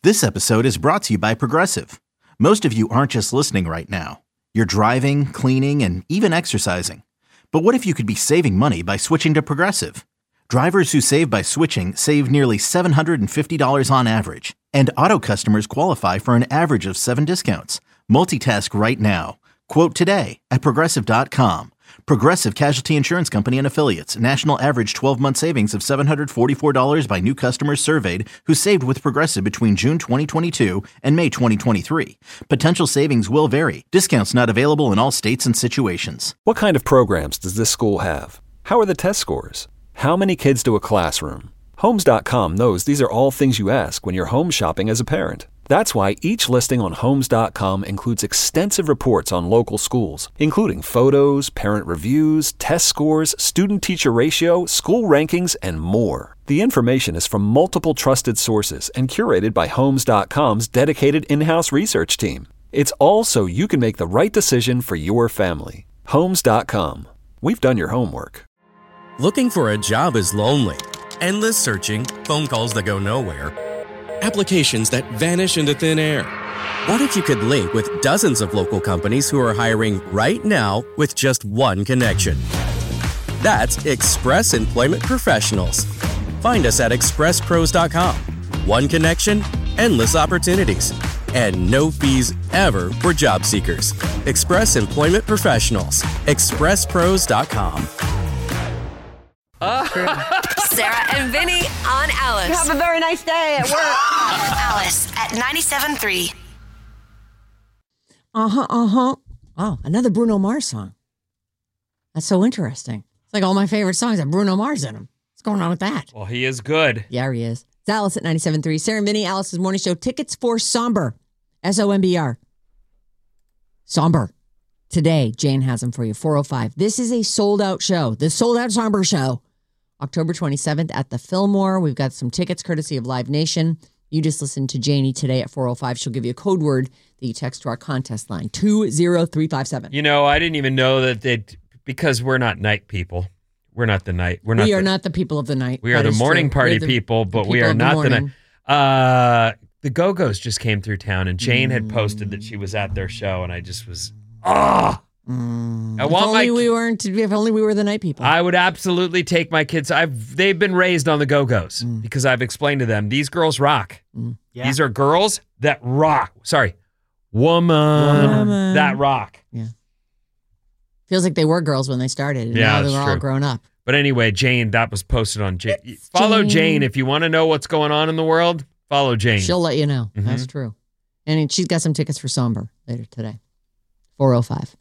This episode is brought to you by Progressive. Most of you aren't just listening right now. You're driving, cleaning, and even exercising. But what if you could be saving money by switching to Progressive? Drivers who save by switching save nearly $750 on average. And auto customers qualify for an average of 7 discounts. Multitask right now. Quote today at Progressive.com. Progressive Casualty Insurance Company and Affiliates. National average 12-month savings of $744 by new customers surveyed who saved with Progressive between June 2022 and May 2023. Potential savings will vary. Discounts not available in all states and situations. What kind of programs does this school have? How are the test scores? How many kids do a classroom? Homes.com knows these are all things you ask when you're home shopping as a parent. That's why each listing on Homes.com includes extensive reports on local schools, including photos, parent reviews, test scores, student-teacher ratio, school rankings, and more. The information is from multiple trusted sources and curated by Homes.com's dedicated in-house research team. It's all so you can make the right decision for your family. Homes.com. We've done your homework. Looking for a job is lonely. Endless searching, phone calls that go nowhere, applications that vanish into thin air. What if you could link with dozens of local companies who are hiring right now with just one connection? That's Express Employment Professionals. Find us at expresspros.com. One connection, endless opportunities, and no fees ever for job seekers. Express Employment Professionals. expresspros.com. Sarah and Vinny on Alice. Have a very nice day at work. Alice at 97.3. Oh, another Bruno Mars song. That's so interesting. It's like all my favorite songs have Bruno Mars in them. What's going on with that? Well, he is good. Yeah, he is. It's Alice at 97.3. Sarah and Vinny, Alice's morning show. Tickets for Somber. SOMBR. Somber. Today, Jane has them for you. 405. This is a sold-out show. The sold-out Somber show. October 27th at the Fillmore. We've got some tickets courtesy of Live Nation. You just listen to Janie today at 405. She'll give you a code word that you text to our contest line, 20357. You know, I didn't even know that they'd, because we're not night people. We're not the night. We are not the people of the night. We are the morning party people, but we are not the night. The Go-Go's just came through town, and Jane had posted that she was at their show, and I just was, If only we were the night people. I would absolutely take my kids. They've been raised on the Go-Go's because I've explained to them, these girls rock. Yeah. These are girls that rock. Sorry, woman that rock. Yeah. Feels like they were girls when they started. And now they're all grown up. But anyway, Jane, that was posted on Jane. Follow Jane if you want to know what's going on in the world. Follow Jane. She'll let you know. Mm-hmm. That's true. And she's got some tickets for Somber later today. 405.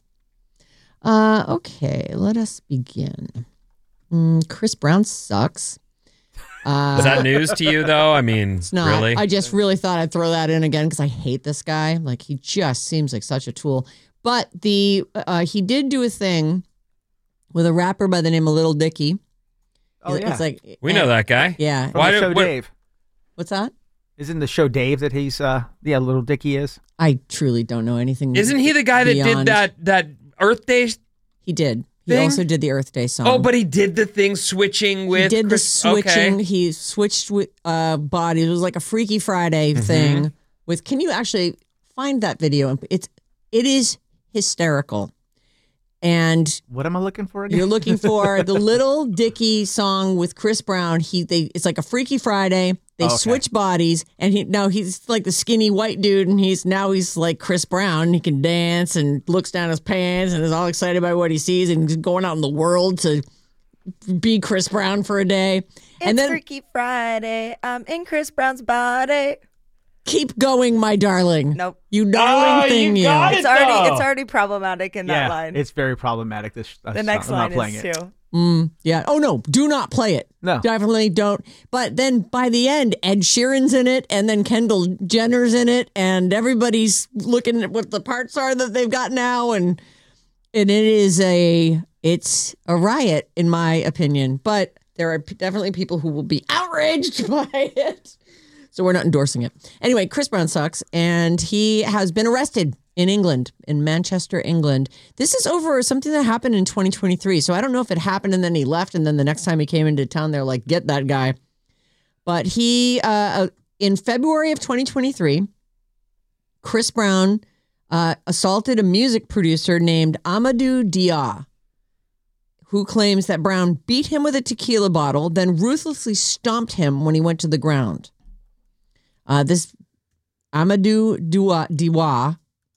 Okay, let us begin. Chris Brown sucks. Is that news to you, though? I mean, it's not. Really? I just really thought I'd throw that in again because I hate this guy. Like, he just seems like such a tool. But he did do a thing with a rapper by the name of Lil Dicky. Oh, yeah. It's like, we know that guy. Yeah. From the show Dave. What's that? Isn't the show Dave that he's, Lil Dicky is? I truly don't know anything. Isn't he the guy that did that Earth Day? He did. He also did the Earth Day song. Oh, but he did the thing switching with... He did the switching. Okay. He switched with bodies. It was like a Freaky Friday thing. With. Can you actually find that video? It is hysterical. And... What am I looking for again? You're looking for the Lil Dicky song with Chris Brown. It's like a Freaky Friday. They switch bodies, and he's like the skinny white dude, and he's like Chris Brown. He can dance and looks down his pants and is all excited by what he sees, and he's going out in the world to be Chris Brown for a day. It's Freaky Friday. I'm in Chris Brown's body. Keep going, my darling. Nope. You darling thing, you. It's already problematic in that line. It's very problematic. The next line is too. Yeah. Oh, no. Do not play it. No. Definitely don't. But then by the end, Ed Sheeran's in it, and then Kendall Jenner's in it, and everybody's looking at what the parts are that they've got now, and it's a riot, in my opinion. But there are definitely people who will be outraged by it. So we're not endorsing it. Anyway, Chris Brown sucks, and he has been arrested in England, in Manchester, England. This is over something that happened in 2023. So I don't know if it happened and then he left, and then the next time he came into town, they're like, get that guy. But he in February of 2023, Chris Brown assaulted a music producer named Amadou Dia, who claims that Brown beat him with a tequila bottle, then ruthlessly stomped him when he went to the ground. This Amadou Dia,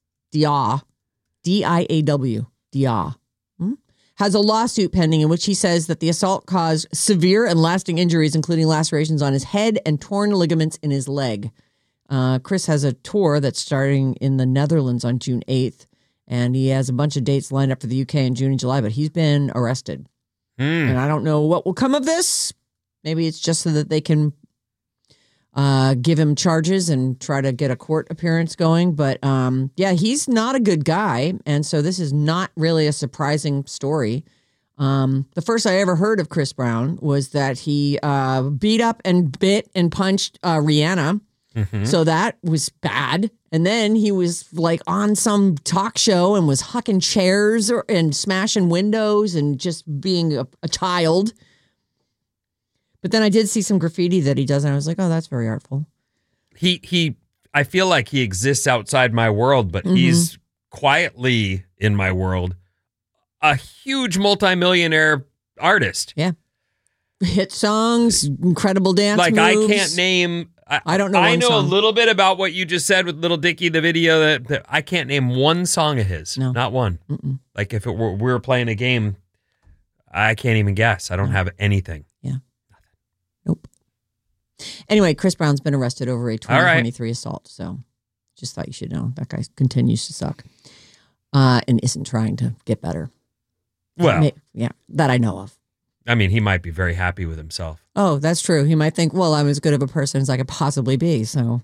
D-I-A-W, Dia, has a lawsuit pending in which he says that the assault caused severe and lasting injuries, including lacerations on his head and torn ligaments in his leg. Chris has a tour that's starting in the Netherlands on June 8th, and he has a bunch of dates lined up for the UK in June and July, but he's been arrested. And I don't know what will come of this. Maybe it's just so that they can give him charges and try to get a court appearance going. But yeah, he's not a good guy. And so this is not really a surprising story. The first I ever heard of Chris Brown was that he beat up and bit and punched Rihanna. So that was bad. And then he was like on some talk show and was hucking chairs and smashing windows and just being a child. But then I did see some graffiti that he does, and I was like, oh, that's very artful. I feel like he exists outside my world, but he's quietly in my world a huge multimillionaire artist. Yeah. Hit songs, incredible dance moves. I can't name... I don't know. I know song. a little bit about what you just said with Little Dicky, the video that I can't name one song of his. No. Not one. Like if we were playing a game, I can't even guess. I don't have anything. Yeah. Nope. Anyway, Chris Brown's been arrested over a 2023 assault. So just thought you should know. That guy continues to suck and isn't trying to get better. Well. Yeah, that I know of. I mean, he might be very happy with himself. Oh, that's true. He might think, well, I'm as good of a person as I could possibly be. So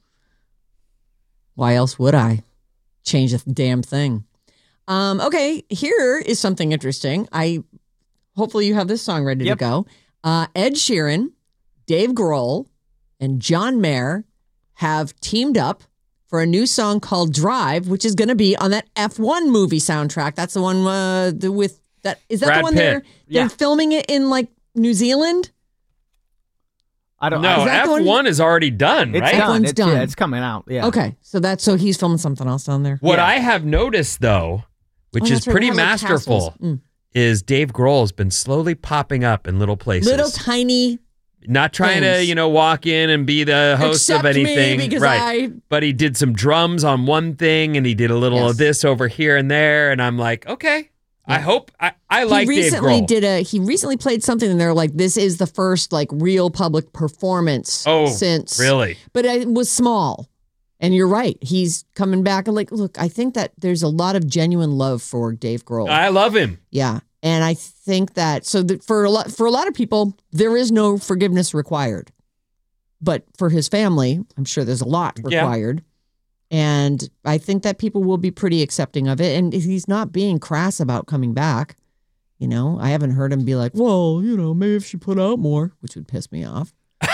why else would I change a damn thing? Okay, here is something interesting. Hopefully you have this song ready to go. Ed Sheeran, Dave Grohl, and John Mayer have teamed up for a new song called Drive, which is going to be on that F1 movie soundtrack. That's the one with that. Is that Brad the one Pitt. they're filming it in like New Zealand? I don't know. know. No, F1 is already done, It's right? done. F1's done. Yeah, it's coming out. Yeah. Okay, so he's filming something else down there. What I have noticed, though, which is that's right. pretty They have, like, masterful, castles. is Dave Grohl has been slowly popping up in little places. Little tiny. Not trying things. to, walk in and be the host Except of anything. me, because right. But he did some drums on one thing and he did a little of this over here and there. And I'm like, okay. I hope I like Dave Grohl. He recently played something and they're like, this is the first like real public performance since. Really? But it was small. And you're right. He's coming back and like, look, I think that there's a lot of genuine love for Dave Grohl. I love him. Yeah. And I think that for a lot of people, there is no forgiveness required. But for his family, I'm sure there's a lot required. And I think that people will be pretty accepting of it. And he's not being crass about coming back. I haven't heard him be like, well, maybe if she put out more, which would piss me off.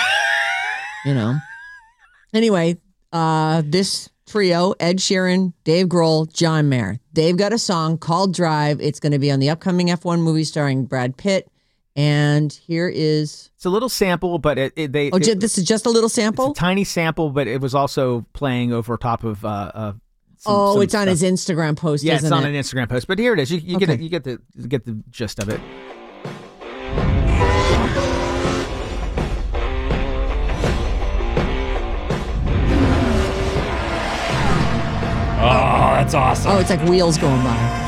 Anyway, this trio, Ed Sheeran, Dave Grohl, John Mayer, they've got a song called Drive. It's going to be on the upcoming F1 movie starring Brad Pitt. And here is... It's a little sample, but this is just a little sample? It's a tiny sample, but it was also playing over top of... it's on his Instagram post, yeah, isn't it's on it? an Instagram post. But here it is. You get the gist of it. Oh, that's awesome. Oh, it's like wheels going by.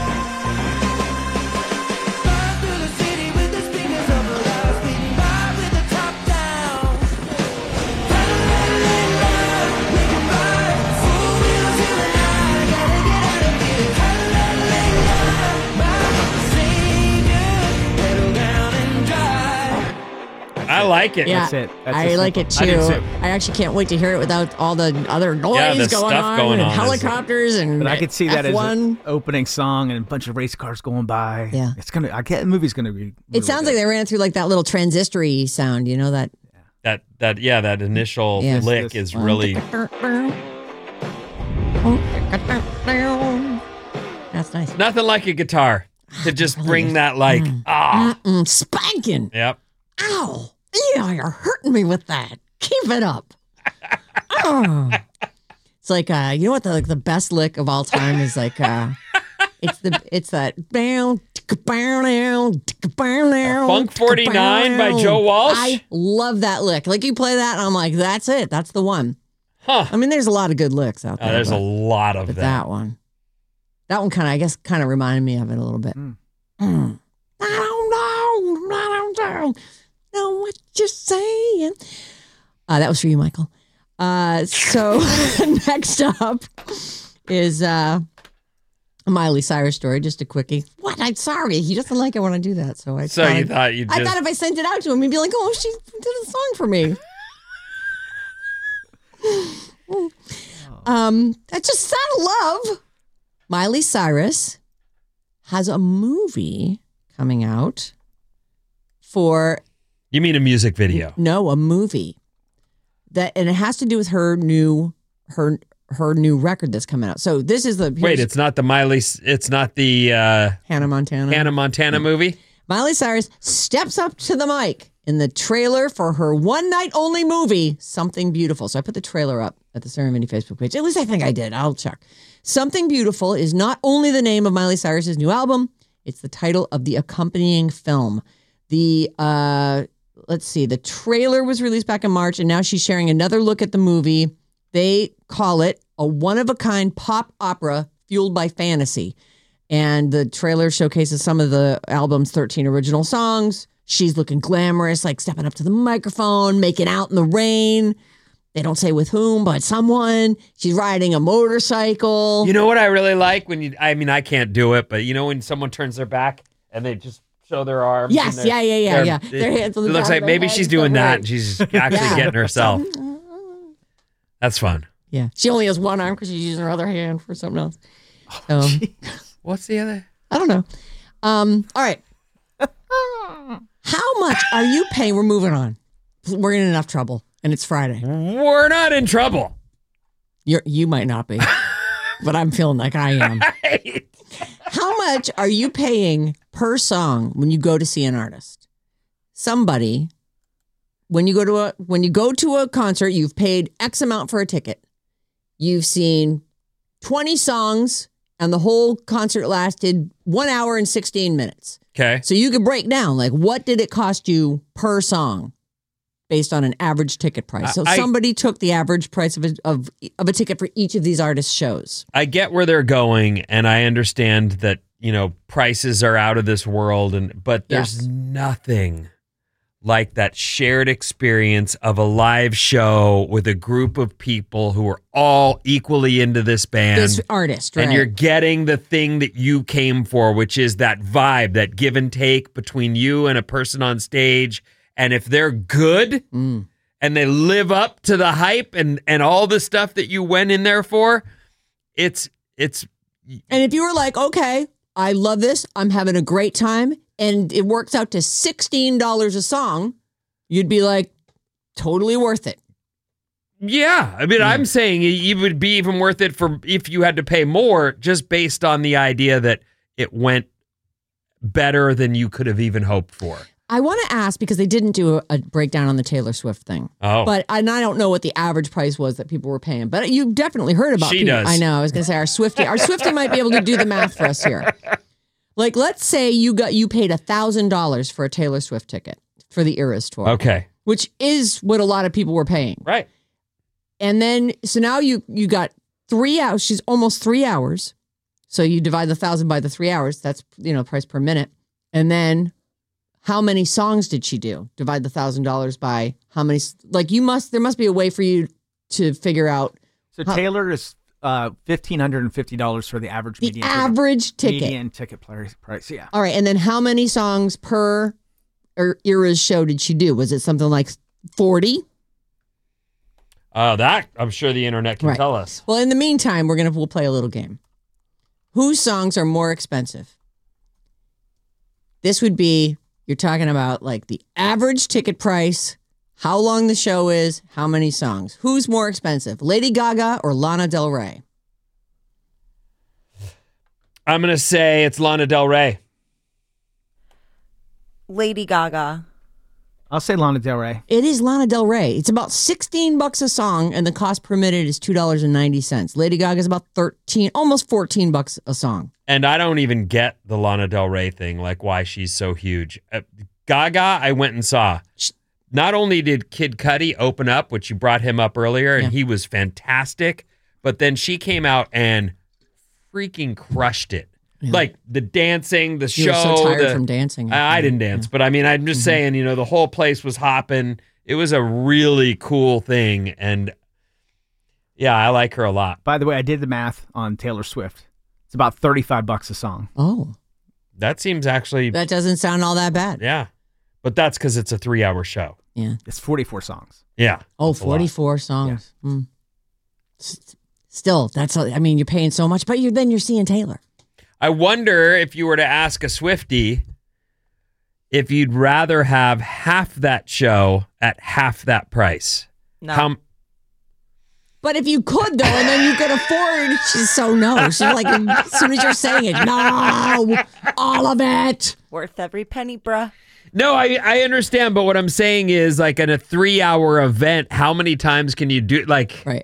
I like it. Yeah, That's it. I like it too. I do too. I actually can't wait to hear it without all the other noise the going stuff on going and on. helicopters and But I could see that as F1. an opening song and a bunch of race cars going by. Yeah. The movie's gonna be. It sounds like they ran through like that little transistor-y sound, that. That initial lick is really... That's nice. Nothing like a guitar to just bring that Spanking. Yep. Ow. Yeah, you're hurting me with that. Keep it up. Oh. It's like you know what the best lick of all time is like it's that Funk 49 by Joe Walsh. I love that lick. Like you play that and I'm like, that's it. That's the one. Huh. I mean, there's a lot of good licks out there. There's a lot of but them. that one kind of reminded me of it a little bit. I don't know what you're saying. That was for you, Michael. So next up is a Miley Cyrus story. Just a quickie. What? I'm sorry. He doesn't like it when I do that. So I thought if I sent it out to him, he'd be like, "Oh, she did a song for me." That's just sad love. Miley Cyrus has a movie coming out for. You mean a music video? No, a movie. And it has to do with her new record that's coming out. So this is it's not the Hannah Montana movie. Miley Cyrus steps up to the mic in the trailer for her one night only movie, Something Beautiful. So I put the trailer up at the Sarah and Vinny Facebook page. At least I think I did. I'll check. Something Beautiful is not only the name of Miley Cyrus's new album, it's the title of the accompanying film. Let's see, the trailer was released back in March, and now she's sharing another look at the movie. They call it a one-of-a-kind pop opera fueled by fantasy. And the trailer showcases some of the album's 13 original songs. She's looking glamorous, like stepping up to the microphone, making out in the rain. They don't say with whom, but someone. She's riding a motorcycle. You know what I really like? I can't do it, but you know when someone turns their back and they just show their arms? Yes, yeah. Their hands on the It looks like maybe she's doing that and she's actually getting herself. That's fun. Yeah. She only has one arm because she's using her other hand for something else. What's the other? I don't know. All right. How much are you paying? We're moving on. We're in enough trouble, and it's Friday. We're not in trouble. You might not be, but I'm feeling like I am. Right. How much are you paying per song when you go to see an artist? Somebody, when you go to a concert, you've paid X amount for a ticket. You've seen 20 songs, and the whole concert lasted 1 hour and 16 minutes. Okay. So you could break down, like, what did it cost you per song based on an average ticket price? So somebody took the average price of a ticket for each of these artists' shows. I get where they're going, and I understand that, prices are out of this world, but there's nothing like that shared experience of a live show with a group of people who are all equally into this band. This artist, right? And you're getting the thing that you came for, which is that vibe, that give and take between you and a person on stage. And if they're good and they live up to the hype and all the stuff that you went in there for, it's. And if you were like, okay, I love this, I'm having a great time, and it works out to $16 a song, you'd be like, totally worth it. Yeah. I mean, I'm saying it would be even worth it for if you had to pay more, just based on the idea that it went better than you could have even hoped for. I want to ask, because they didn't do a breakdown on the Taylor Swift thing. Oh. But I don't know what the average price was that people were paying. But you definitely heard about She people. does. I know. I was going to say our Swiftie might be able to do the math for us here. Like, let's say you paid $1,000 for a Taylor Swift ticket for the Eras tour. Okay. Which is what a lot of people were paying. Right. And then, so now you got 3 hours. She's almost 3 hours. So you divide the 1,000 by the 3 hours. That's, price per minute. And then how many songs did she do? Divide the $1,000 by how many, like there must be a way for you to figure out. So Taylor is $1,550 for the average median ticket. Median ticket price, yeah. All right. And then how many songs per Era's show did she do? Was it something like 40? That I'm sure the internet can tell us. Well, in the meantime, we'll play a little game. Whose songs are more expensive? This would be, you're talking about like the average ticket price, how long the show is, how many songs. Who's more expensive, Lady Gaga or Lana Del Rey? I'm going to say it's Lana Del Rey. Lady Gaga. I'll say Lana Del Rey. It is Lana Del Rey. It's about $16 a song, and the cost per minute is $2.90. Lady Gaga is about almost $14 a song. And I don't even get the Lana Del Rey thing, like why she's so huge. Gaga, I went and saw. Not only did Kid Cudi open up, which you brought him up earlier, and he was fantastic, but then she came out and freaking crushed it. Yeah. Like the dancing, the show. You were so tired from dancing. I didn't dance, but I mean, I'm just saying, the whole place was hopping. It was a really cool thing. And yeah, I like her a lot. By the way, I did the math on Taylor Swift. It's about $35 a song. Oh. That seems actually... That doesn't sound all that bad. Yeah. But that's because it's a 3-hour show. Yeah. It's 44 songs. Yeah. Oh, 44 songs. Yeah. Mm. Still, you're paying so much, but then you're seeing Taylor. I wonder if you were to ask a Swiftie if you'd rather have half that show at half that price. No. But if you could, though, and then you could afford, she's so no. She's like, as soon as you're saying it, no, all of it. Worth every penny, bruh. No, I understand, but what I'm saying is, like, in a 3-hour event, how many times can you do, like... Right.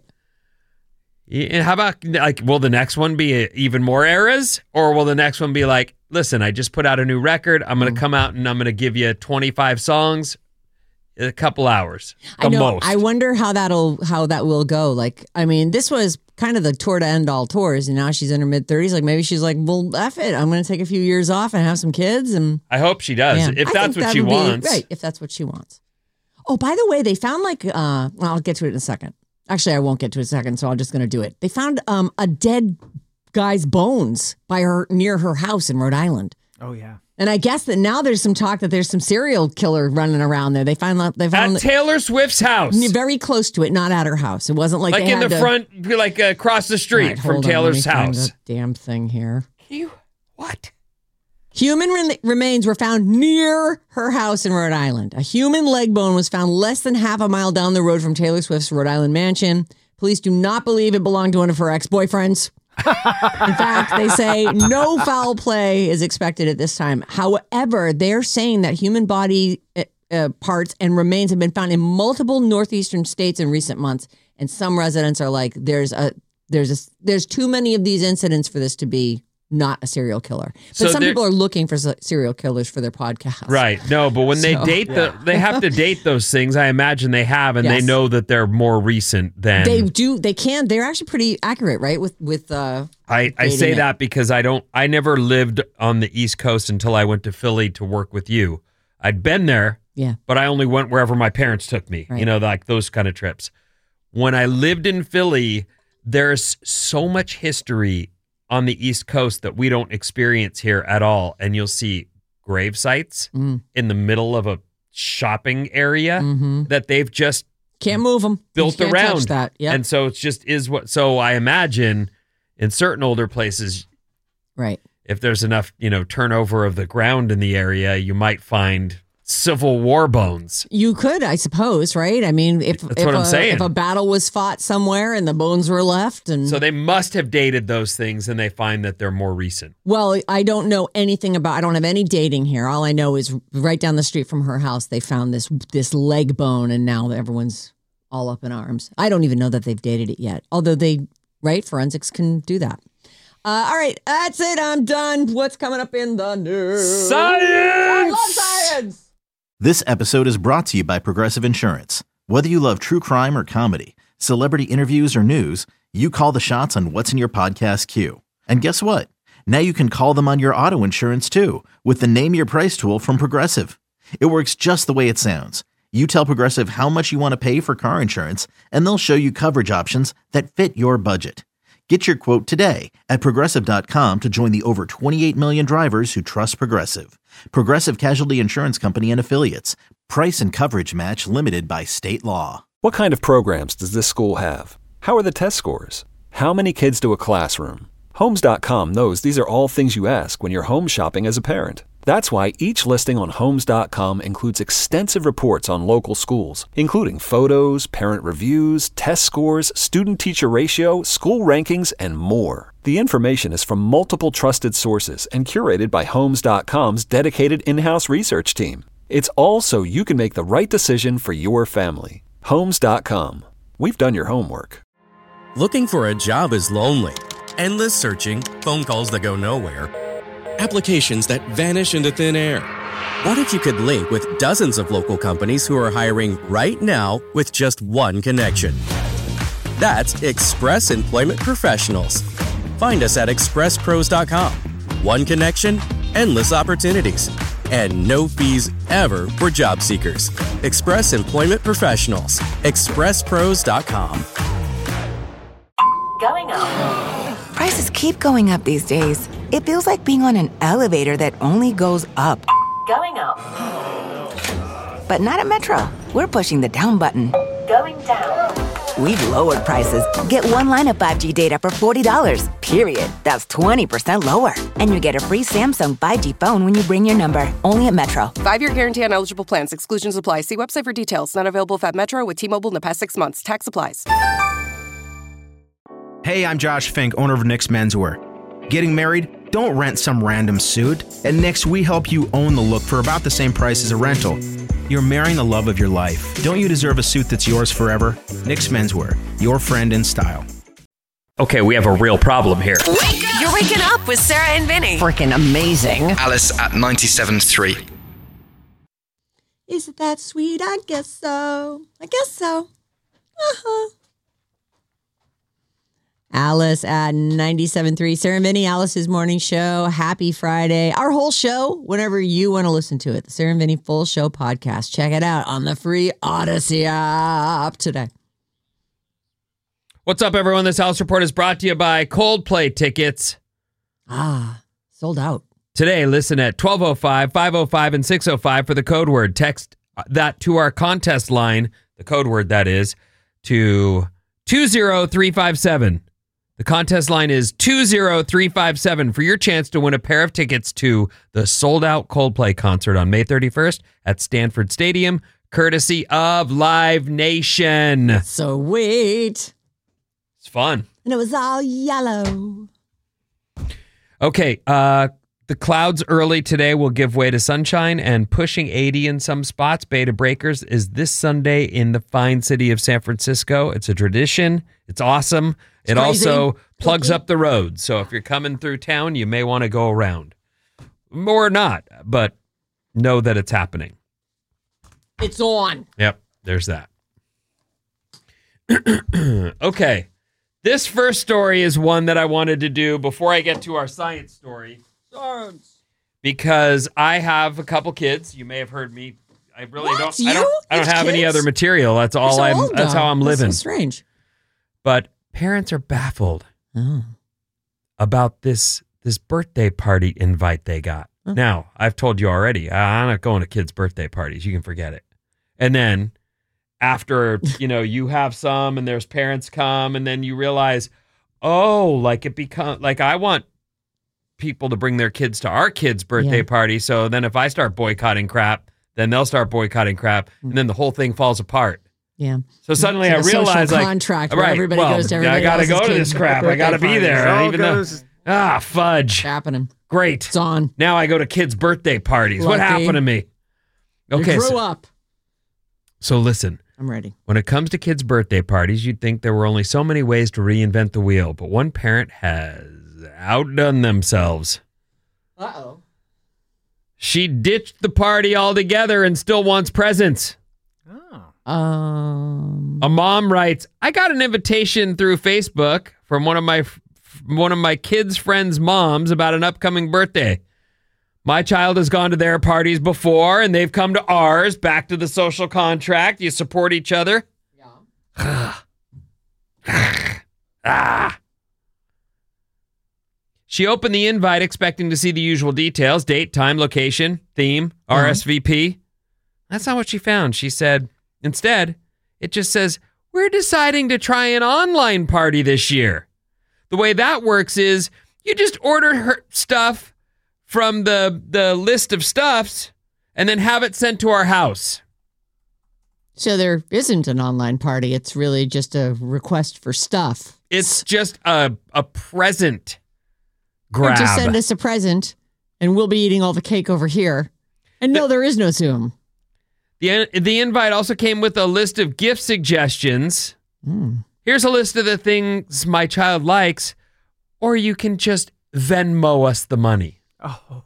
And how about, like, will the next one be even more eras? Or will the next one be like, listen, I just put out a new record. I'm going to come out and I'm going to give you 25 songs in a couple hours. I know. Most. I wonder how that will go. Like, I mean, this was kind of the tour to end all tours, and now she's in her mid-30s. Like, maybe she's like, well, F it. I'm going to take a few years off and have some kids. And I hope she does. Yeah. If that's what she wants. Right, if that's what she wants. Oh, by the way, they found I'll get to it in a second. Actually, I won't get to it in a second, so I'm just going to do it. They found a dead guy's bones near her house in Rhode Island. Oh, yeah. And I guess that now there's some talk that there's some serial killer running around there. They found at Taylor Swift's house. Very close to it, not at her house. It wasn't like they in had the front, like across the street from Taylor's house. Find the damn thing here. What? Human remains were found near her house in Rhode Island. A human leg bone was found less than half a mile down the road from Taylor Swift's Rhode Island mansion. Police do not believe it belonged to one of her ex-boyfriends. In fact, they say no foul play is expected at this time. However, they're saying that human body parts and remains have been found in multiple northeastern states in recent months, and some residents are like, there's too many of these incidents for this to be not a serial killer. But so some people are looking for serial killers for their podcast. Right. No, but when they date they have to date those things. I imagine they have, and they know that they're more recent than they do. They can. They're actually pretty accurate, right? With I say that because I never lived on the East Coast until I went to Philly to work with you. I'd been there, but I only went wherever my parents took me. Right. Like those kind of trips. When I lived in Philly, there's so much history on the East Coast that we don't experience here at all. And you'll see grave sites in the middle of a shopping area that they've just can't move them, built you can't around. Touch that. Yep. And so it's just so I imagine in certain older places, right? If there's enough, turnover of the ground in the area, you might find Civil War bones. You could, I suppose, right? I mean, if a battle was fought somewhere and the bones were left, and so they must have dated those things, and they find that they're more recent. Well, I don't know anything about. I don't have any dating here. All I know is right down the street from her house, they found this leg bone, and now everyone's all up in arms. I don't even know that they've dated it yet, although forensics can do that. All right, that's it. I'm done. What's coming up in the news? Science! I love science! This episode is brought to you by Progressive Insurance. Whether you love true crime or comedy, celebrity interviews or news, you call the shots on what's in your podcast queue. And guess what? Now you can call them on your auto insurance too with the Name Your Price tool from Progressive. It works just the way it sounds. You tell Progressive how much you want to pay for car insurance, and they'll show you coverage options that fit your budget. Get your quote today at Progressive.com to join the over 28 million drivers who trust Progressive. Progressive Casualty Insurance Company and Affiliates. Price and coverage match limited by state law. What kind of programs does this school have? How are the test scores? How many kids do a classroom? Homes.com knows these are all things you ask when you're home shopping as a parent. That's why each listing on Homes.com includes extensive reports on local schools, including photos, parent reviews, test scores, student-teacher ratio, school rankings, and more. The information is from multiple trusted sources and curated by Homes.com's dedicated in-house research team. It's all so you can make the right decision for your family. Homes.com. We've done your homework. Looking for a job is lonely. Endless searching, phone calls that go nowhere, applications that vanish into thin air. What if you could link with dozens of local companies who are hiring right now with just one connection? That's Express Employment Professionals. Find us at expresspros.com. One connection, endless opportunities, and no fees ever for job seekers. Express Employment Professionals. expresspros.com. Going up. Prices keep going up these days. It feels like being on an elevator that only goes up. Going up. But not at Metro. We're pushing the down button. Going down. We've lowered prices. Get one line of 5G data for $40, period. That's 20% lower. And you get a free Samsung 5G phone when you bring your number. Only at Metro. 5-year guarantee on eligible plans. Exclusions apply. See website for details. Not available at Metro with T-Mobile in the past 6 months. Tax applies. Hey, I'm Josh Fink, owner of Nick's Menswear. Getting married? Don't rent some random suit. At Nick's, we help you own the look for about the same price as a rental. You're marrying the love of your life. Don't you deserve a suit that's yours forever? Nick's Menswear, your friend in style. Okay, we have a real problem here. You're waking up with Sarah and Vinny. Freaking amazing. Alice at 97.3. Is it that sweet? I guess so. I guess so. Uh-huh. Alice at 97.3. Sarah and Vinny, Alice's morning show. Happy Friday. Our whole show, whenever you want to listen to it. The Sarah and Vinny Full Show podcast. Check it out on the free Odyssey app today. What's up, everyone? This House Report is brought to you by Coldplay tickets. Sold out. Today, listen at 12:05, 5:05, and 6:05 for the code word. Text that to our contest line, the code word that is, to 20357. The contest line is 20357 for your chance to win a pair of tickets to the sold-out Coldplay concert on May 31st at Stanford Stadium, courtesy of Live Nation. Sweet. It's fun. And it was all yellow. Okay, the clouds early today will give way to sunshine and pushing 80 in some spots. Beta Breakers is this Sunday in the fine city of San Francisco. It's a tradition. It's awesome. It also plugs up the road. So if you're coming through town, you may want to go around. Or not, but know that it's happening. It's on. Yep, there's that. Okay. This first story is one that I wanted to do before I get to our science story. Because I have a couple kids. You may have heard me. I really don't. I don't have any other material. That's all That's how I'm living. That's so strange. But parents are baffled about this birthday party invite they got. Now, I've told you already, I'm not going to kids' birthday parties. You can forget it. And then after, you have some and there's parents come and then you realize, I want people to bring their kids to our kids' birthday party. So then if I start boycotting crap, then they'll start boycotting crap. And then the whole thing falls apart. Yeah. So suddenly it's I realize, contract where everybody goes to everybody I got to go to this kid's crap. I got to be there. Even though, fudge. Happening. Great. It's on. Now I go to kids' birthday parties. Lucky. What happened to me? Okay. You grew up. So listen. I'm ready. When it comes to kids' birthday parties, you'd think there were only so many ways to reinvent the wheel, but one parent has outdone themselves. Uh-oh. She ditched the party altogether and still wants presents. A mom writes, I got an invitation through Facebook from one of my kids' friends' moms about an upcoming birthday. My child has gone to their parties before, and they've come to ours. Back to the social contract. You support each other. Yeah. She opened the invite expecting to see the usual details: date, time, location, theme, RSVP. That's not what she found. She said, instead, it just says, we're deciding to try an online party this year. The way that works is you just order her stuff from the list of stuffs and then have it sent to our house. So there isn't an online party. It's really just a request for stuff. It's just a present grab. Or just send us a present and we'll be eating all the cake over here. And no, there is no Zoom. The invite also came with a list of gift suggestions. Here's a list of the things my child likes, or you can just Venmo us the money. Oh,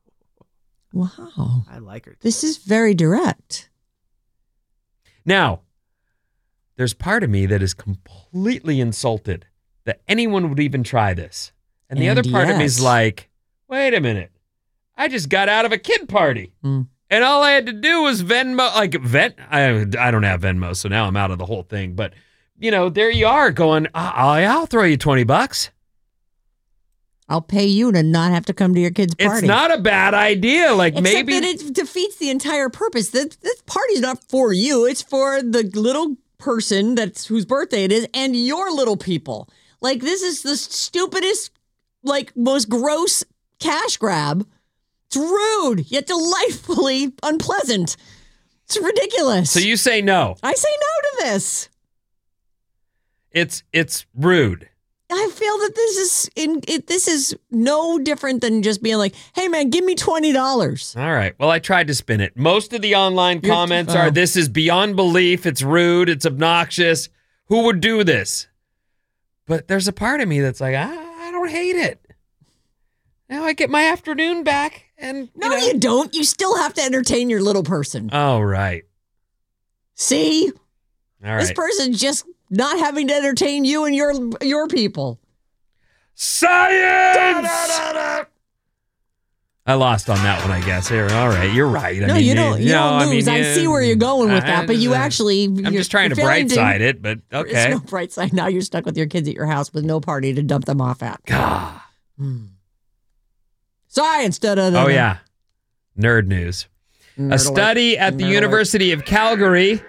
wow. I like her. This is very direct. Now, there's part of me that is completely insulted that anyone would even try this. And the other part of me is like, wait a minute. I just got out of a kid party. And all I had to do was Venmo, I don't have Venmo, so now I'm out of the whole thing. But, there you are going, I'll throw you $20. I'll pay you to not have to come to your kid's party. It's not a bad idea. Except that it defeats the entire purpose. This party's not for you. It's for the little person whose birthday it is and your little people. Like, this is the stupidest, most gross cash grab. It's rude, yet delightfully unpleasant. It's ridiculous. So you say no. I say no to this. It's rude. I feel that this is no different than just being like, hey, man, give me $20. All right. Well, I tried to spin it. Most of the online comments are, this is beyond belief. It's rude. It's obnoxious. Who would do this? But there's a part of me that's like, I don't hate it. Now I get my afternoon back. And No, you don't. You still have to entertain your little person. Oh, right. See? All right. This person's just not having to entertain you and your people. Science! I lost on that one, I guess. Here, all right, you're right. No, you don't lose. I see where you're going with that, but you actually... I'm just trying to bright side it, but okay. There's no bright side. Now you're stuck with your kids at your house with no party to dump them off at. Science! Oh, yeah. Nerd news. A study at the University of Calgary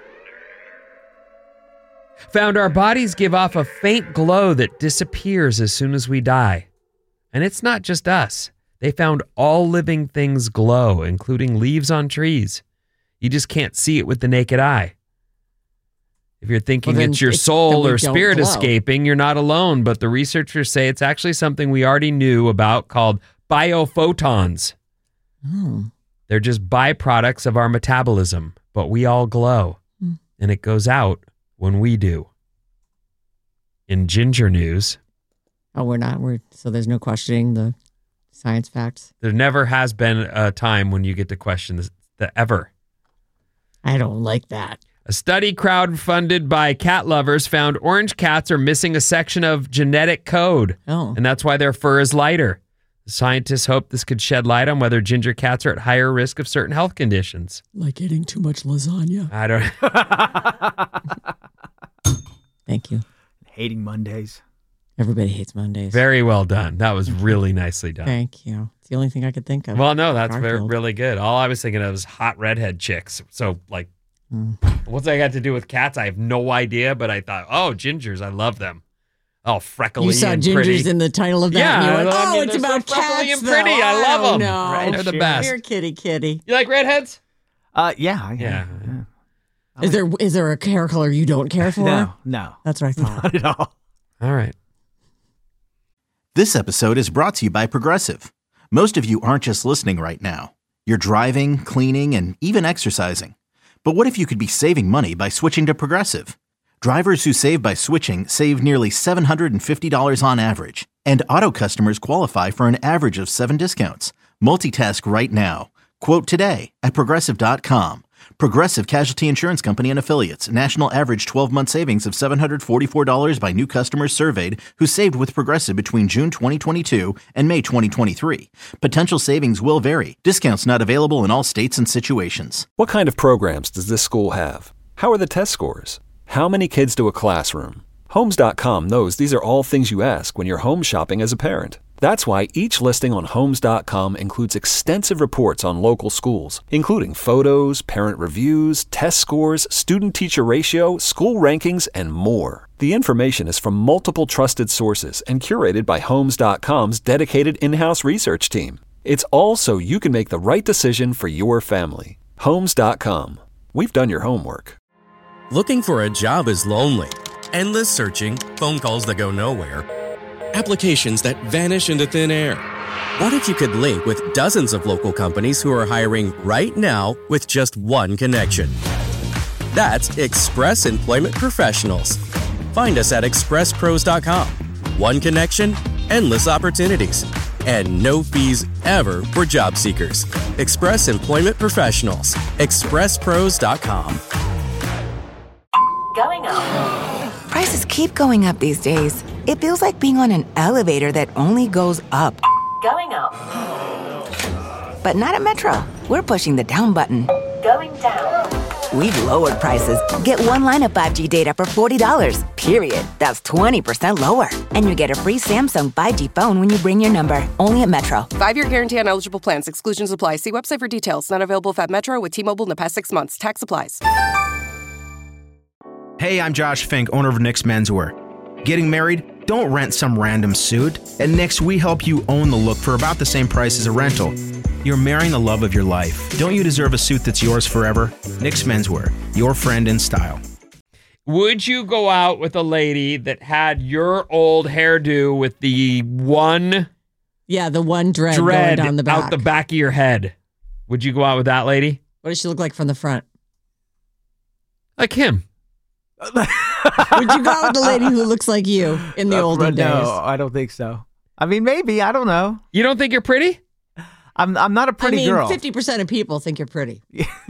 found our bodies give off a faint glow that disappears as soon as we die. And it's not just us. They found all living things glow, including leaves on trees. You just can't see it with the naked eye. If you're thinking it's your soul or spirit escaping, you're not alone. But the researchers say it's actually something we already knew about called biophotons. They're just byproducts of our metabolism, but we all glow. And it goes out when we do. In ginger news. Oh, we're not. So there's no questioning the science facts? There never has been a time when you get to question this ever. I don't like that. A study crowdfunded by cat lovers found orange cats are missing a section of genetic code. And that's why their fur is lighter. The scientists hope this could shed light on whether ginger cats are at higher risk of certain health conditions. Like eating too much lasagna. I don't... Thank you. Hating Mondays. Everybody hates Mondays. Very well done. That was really nicely done. Thank you. It's the only thing I could think of. Well, no, that's really good. All I was thinking of was hot redhead chicks. So, what's that got to do with cats? I have no idea, but I thought, gingers, I love them. Oh, freckly and pretty. You saw gingers in the title of that. Yeah. And you went, it's about freckly cats, and pretty. though. I love them. No. Right? They're the best. You're kitty. You like redheads? Yeah. Is there a hair color you don't care for? No. That's what I thought. Not at all. All right. This episode is brought to you by Progressive. Most of you aren't just listening right now. You're driving, cleaning, and even exercising. But what if you could be saving money by switching to Progressive? Drivers who save by switching save nearly $750 on average. And auto customers qualify for an average of 7 discounts. Multitask right now. Quote today at Progressive.com. Progressive Casualty Insurance Company and Affiliates. National average 12-month savings of $744 by new customers surveyed who saved with Progressive between June 2022 and May 2023. Potential savings will vary. Discounts not available in all states and situations. What kind of programs does this school have? How are the test scores? How many kids do a classroom? Homes.com knows these are all things you ask when you're home shopping as a parent. That's why each listing on Homes.com includes extensive reports on local schools, including photos, parent reviews, test scores, student-teacher ratio, school rankings, and more. The information is from multiple trusted sources and curated by Homes.com's dedicated in-house research team. It's all so you can make the right decision for your family. Homes.com. We've done your homework. Looking for a job is lonely. Endless searching, phone calls that go nowhere, applications that vanish into thin air. What if you could link with dozens of local companies who are hiring right now with just one connection? That's Express Employment Professionals. Find us at expresspros.com. One connection, endless opportunities, and no fees ever for job seekers. Express Employment Professionals. expresspros.com. Going up. Prices keep going up these days. It feels like being on an elevator that only goes up. Going up. But not at Metro. We're pushing the down button. Going down. We've lowered prices. Get one line of 5G data for $40, period. That's 20% lower. And you get a free Samsung 5G phone when you bring your number. Only at Metro. 5-year guarantee on eligible plans. Exclusions apply. See website for details. Not available at Metro with T-Mobile in the past 6 months. Tax applies. Hey, I'm Josh Fink, owner of Nick's Menswear. Getting married? Don't rent some random suit. At Nick's, we help you own the look for about the same price as a rental. You're marrying the love of your life. Don't you deserve a suit that's yours forever? Nick's Menswear, your friend in style. Would you go out with a lady that had your old hairdo with the one... Yeah, the one dread going down the back. Out the back of your head? Would you go out with that lady? What does she look like from the front? Like him. Would you go out with the lady who looks like you in the olden days? No, I don't think so. I mean, maybe. I don't know. You don't think you're pretty? I'm not a pretty girl. 50% of people think you're pretty.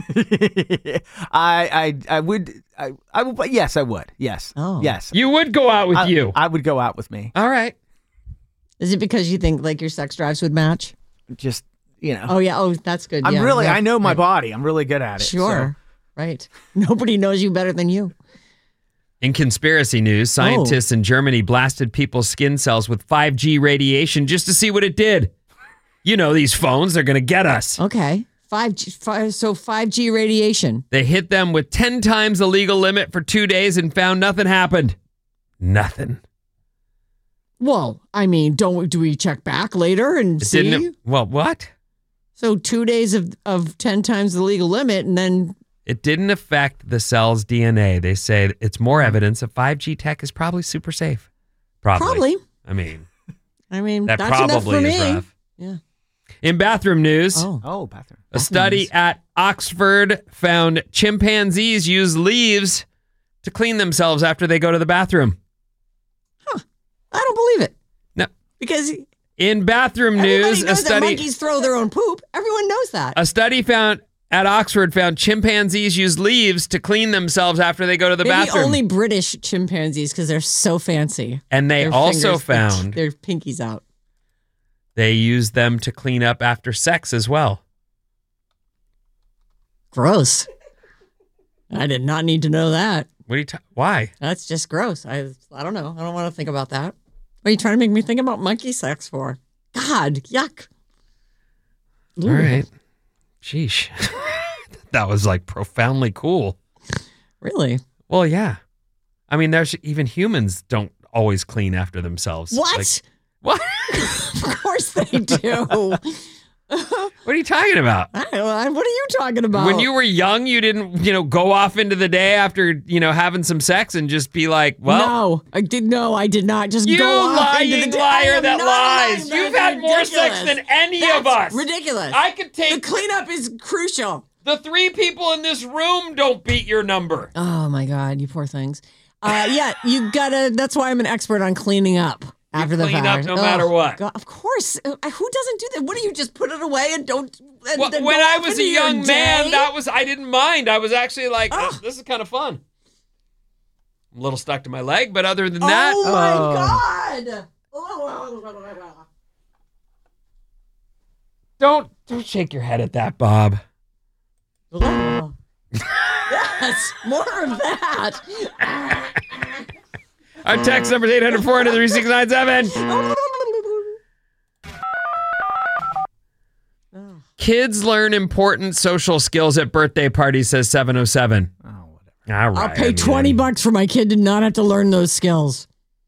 I would. Yes, I would. Yes. Oh. Yes. You would go out with you. I would go out with me. All right. Is it because you think like your sex drives would match? Just, you know. Oh, yeah. Oh, that's good. I'm yeah, really, yeah. I know my body. I'm really good at it. Sure. So. Right. Nobody knows you better than you. In conspiracy news, scientists in Germany blasted people's skin cells with 5G radiation just to see what it did. You know, these phones, they're going to get us. Okay. 5G radiation. They hit them with 10 times the legal limit for 2 days and found nothing happened. Nothing. Well, I mean, do we check back later and see? Well, what? So 2 days of 10 times the legal limit and then... It didn't affect the cell's DNA. They say it's more evidence that 5G tech is probably super safe. Probably. I mean, that that's probably enough for is me. rough. Yeah. In bathroom news, bathroom. A study at Oxford found chimpanzees use leaves to clean themselves after they go to the bathroom. Huh. I don't believe it. No. Because in bathroom news, a study... that monkeys throw their own poop. Everyone knows that. A study at Oxford found chimpanzees use leaves to clean themselves after they go to the bathroom. Only British chimpanzees because they're so fancy. And they also found their pinkies out. They use them to clean up after sex as well. Gross. I did not need to know that. What are you why? That's just gross. I don't know. I don't want to think about that. What are you trying to make me think about monkey sex for? God, yuck. All right. Sheesh. That was like profoundly cool. Really? Well, yeah. I mean, even humans don't always clean after themselves. What? What? Of course they do. What are you talking about? What are you talking about? When you were young, you didn't, go off into the day after, having some sex and just be like, well. No, I did not just you go off into the day. liar that lies. You've had more sex than any of us. Ridiculous. I could take. The cleanup is crucial. The 3 people in this room don't beat your number. Oh my God, you poor things. Yeah, you gotta, that's why I'm an expert on cleaning up. After the fact. Clean up no matter what. God, of course. Who doesn't do that? What do you just put it away and don't? When I was a young man, I didn't mind. I was actually like, this is kind of fun. I'm a little stuck to my leg, but other than that. Oh my God. Don't shake your head at that, Bob. Yes, more of that. Our text number is 800-400-3697. Kids learn important social skills at birthday parties, says 707. Oh, whatever. All right. I'll pay $20 for my kid to not have to learn those skills.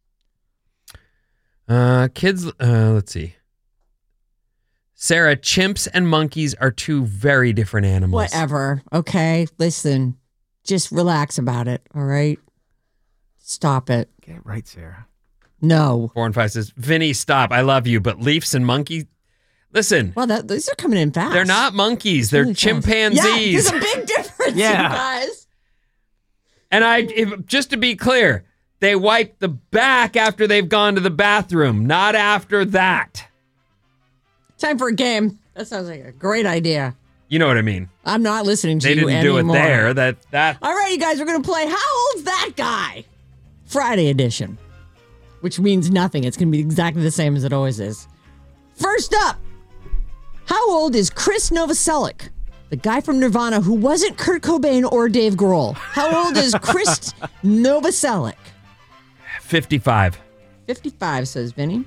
Kids, let's see. Sarah, chimps and monkeys are 2 very different animals. Whatever. Okay, listen. Just relax about it, all right? Stop it. Get it right, Sarah. No. 4 and 5 says, Vinny, stop. I love you, but Leafs and monkeys Listen. Well, these are coming in fast. They're not monkeys. They're chimpanzees. Yeah, there's a big difference, you guys. And just to be clear, they wipe the back after they've gone to the bathroom, not after that. Time for a game. That sounds like a great idea. You know what I mean. I'm not listening to you anymore. They didn't do it there. That. All right, you guys, we're going to play How Old's That Guy? Friday edition, which means nothing. It's going to be exactly the same as it always is. First up, how old is Chris Novoselic, the guy from Nirvana who wasn't Kurt Cobain or Dave Grohl? How old is Chris Novoselic? 55. 55, says Vinny.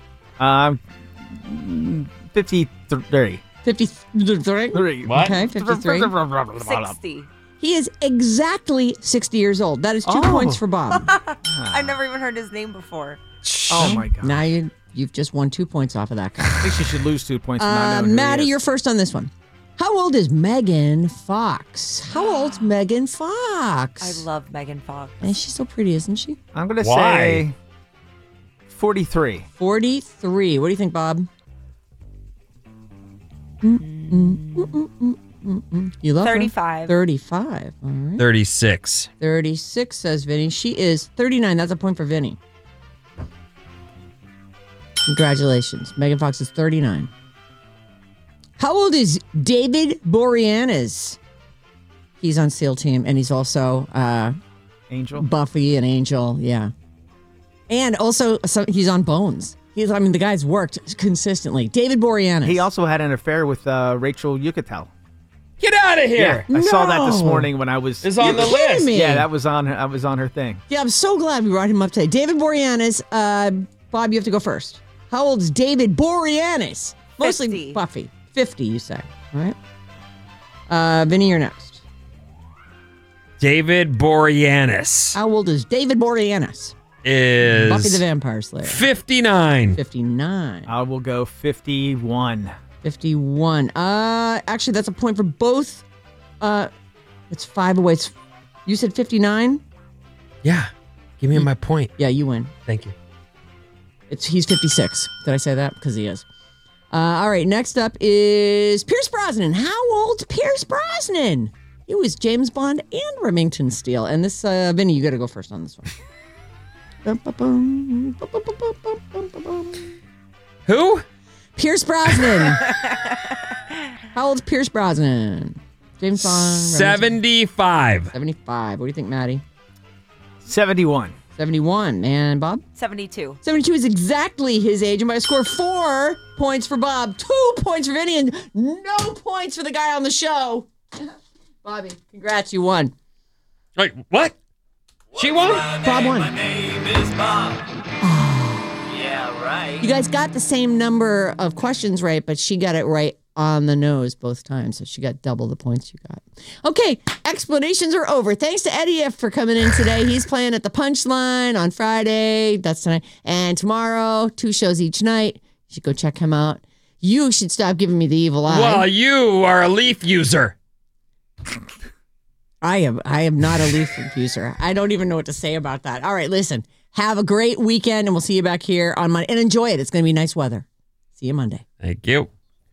53. 53? What? Okay, 53. 60. He is exactly 60 years old. That is 2 points for Bob. I've never even heard his name before. Oh, my God. Now you've just won 2 points off of that guy. I think she should lose 2 points for not knowing who Maddie, he is. you're first on this one. How old is Megan Fox? How old's Megan Fox? I love Megan Fox. And she's so pretty, isn't she? I'm going to say 43. 43. What do you think, Bob? You love 35. Her? 35. All right. 36. 36, says Vinny. She is 39. That's a point for Vinny. Congratulations. Megan Fox is 39. How old is David Boreanaz? He's on SEAL Team, and he's also Angel. Buffy and Angel, yeah. And also, he's on Bones. The guy's worked consistently. David Boreanaz. He also had an affair with Rachel Yucatel. Get out of here! Yeah, I saw that this morning when I was... It's on the list. Me. Yeah, that was on her thing. Yeah, I'm so glad we brought him up today. David Boreanaz. Bob, you have to go first. How old is David Boreanaz? Mostly 50. Buffy. 50, you say. All right. Vinny, you're next. David Boreanaz. How old is David Boreanaz? Is Buffy the Vampire Slayer. 59. 59. I will go 51. 51. Actually, that's a point for both. It's 5 away. You said 59? Yeah. Give me my point. Yeah, you win. Thank you. He's 56. Did I say that? Because he is. All right, next up is Pierce Brosnan. How old's Pierce Brosnan? He was James Bond and Remington Steele. And this, Vinny, you got to go first on this one. Who? Pierce Brosnan. How old's Pierce Brosnan? James Bond. 75. 75. What do you think, Maddie? 71. 71. And Bob? 72. 72 is exactly his age. And by a score of 4 points for Bob, 2 points for Vinny, and no points for the guy on the show. Bobby, congrats, you won. Wait, what? She won? Bob won. My name is Bob. Yeah, right. You guys got the same number of questions right, but she got it right on the nose both times, so she got double the points you got. Okay, explanations are over. Thanks to Eddie F. for coming in today. He's playing at the Punchline on Friday. That's tonight. And tomorrow, 2 shows each night. You should go check him out. You should stop giving me the evil eye. Well, you are a Leaf user. I am not a Leaf user. I don't even know what to say about that. All right, listen. Have a great weekend, and we'll see you back here on Monday. And enjoy it. It's going to be nice weather. See you Monday. Thank you.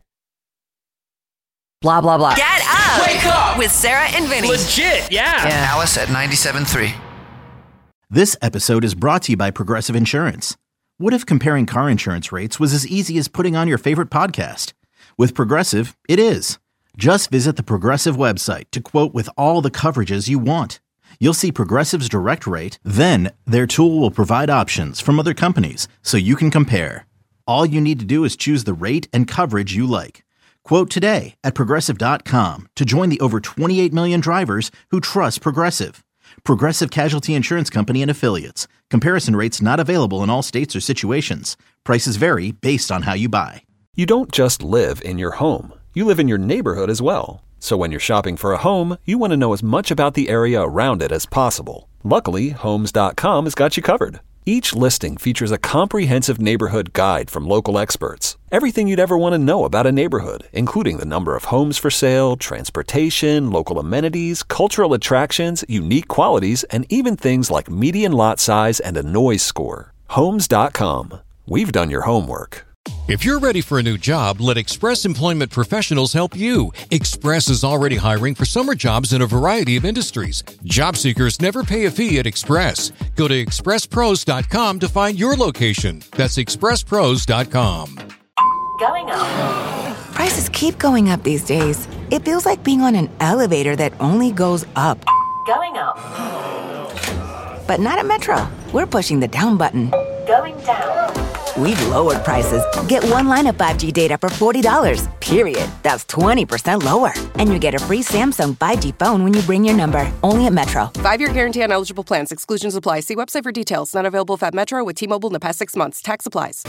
Blah, blah, blah. Get up! Wake up! With Sarah and Vinny. Legit, yeah. Alice at 97.3. This episode is brought to you by Progressive Insurance. What if comparing car insurance rates was as easy as putting on your favorite podcast? With Progressive, it is. Just visit the Progressive website to quote with all the coverages you want. You'll see Progressive's direct rate, then their tool will provide options from other companies so you can compare. All you need to do is choose the rate and coverage you like. Quote today at Progressive.com to join the over 28 million drivers who trust Progressive. Progressive Casualty Insurance Company and Affiliates. Comparison rates not available in all states or situations. Prices vary based on how you buy. You don't just live in your home. You live in your neighborhood as well. So when you're shopping for a home, you want to know as much about the area around it as possible. Luckily, Homes.com has got you covered. Each listing features a comprehensive neighborhood guide from local experts. Everything you'd ever want to know about a neighborhood, including the number of homes for sale, transportation, local amenities, cultural attractions, unique qualities, and even things like median lot size and a noise score. Homes.com. We've done your homework. If you're ready for a new job, let Express Employment Professionals help you. Express is already hiring for summer jobs in a variety of industries. Job seekers never pay a fee at Express. Go to expresspros.com to find your location. That's expresspros.com. Going up. Prices keep going up these days. It feels like being on an elevator that only goes up. Going up. But not at Metro. We're pushing the down button. Going down. We've lowered prices. Get one line of 5G data for $40, period. That's 20% lower. And you get a free Samsung 5G phone when you bring your number. Only at Metro. 5-year guarantee on eligible plans. Exclusions apply. See website for details. Not available at Metro with T-Mobile in the past 6 months. Tax applies.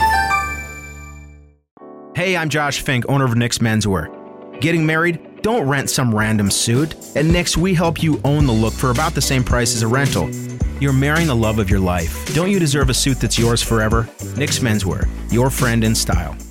Hey, I'm Josh Fink, owner of Nick's Menswear. Getting married? Don't rent some random suit. At Nick's, we help you own the look for about the same price as a rental. You're marrying the love of your life. Don't you deserve a suit that's yours forever? Nick's Menswear, your friend in style.